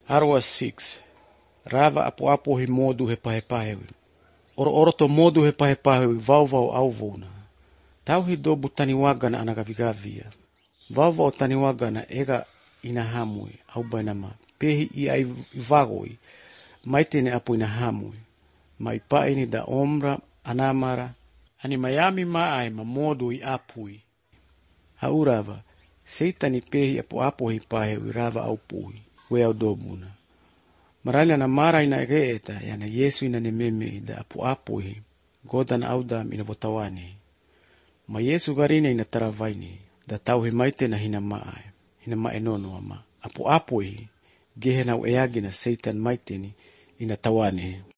Arwa 6. Rava apo hi modu he pahepahewi. Oro to modu he pahepahewi vau au vona. Tau hi dobu taniwagana anagavigavia. Vau taniwagana ega inahamui au bainama. Pehi I ai vagoi. Maitene apo inahamui. Maipaini da omra anamara. Ani mayami maai ma modu I apui. Haurava. Seitani pehi apo hi pahewi rava au puhi. We au dobuna. Marali na mara ina geeta yana Yesu ina nememe da apo hi. Godan audam ina votawane. Ma Yesu garine ina taravaini. Da tau he maite na hina maai. Hina maenono ama. Apo hi. Gehe na ueagi na Satan maiteni ina tawane.